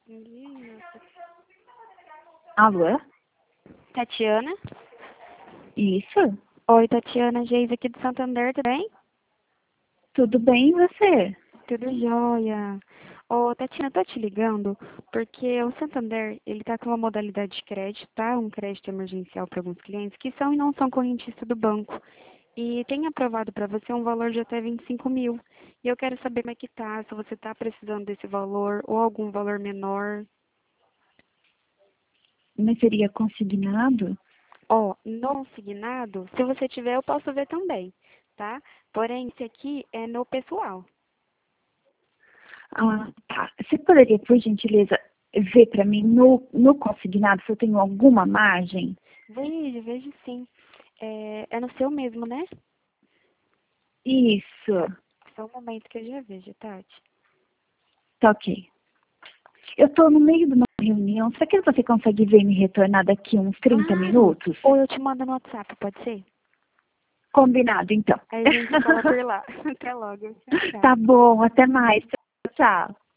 Nossa. Alô? Tatiana? Isso? Oi, Tatiana, Geise aqui do Santander, tudo bem? Tudo bem e você? Tudo jóia. Ô, Tatiana, tô te ligando porque o Santander, ele tá com uma modalidade de crédito, tá? Um crédito emergencial para alguns clientes que são e não são correntistas do banco. E tem aprovado para você um valor de até 25 mil. E eu quero saber como é que tá, se você tá precisando desse valor ou algum valor menor. Mas seria consignado? Ó, no consignado, se você tiver, eu posso ver também, tá? Porém, esse aqui é no pessoal. Ah, tá. Você poderia, por gentileza, ver para mim no consignado se eu tenho alguma margem? Vejo sim. É no seu mesmo, né? Isso. Só um momento que eu já vejo, Tati. Tá ok. Eu estou no meio de uma reunião. Será que você consegue ver e me retornar daqui uns 30 Claro! minutos? Ou eu te mando no WhatsApp, pode ser? Combinado, então. Aí a gente fala por lá. Até logo. Tchau, tchau. Tá bom, até mais. Tchau, tchau.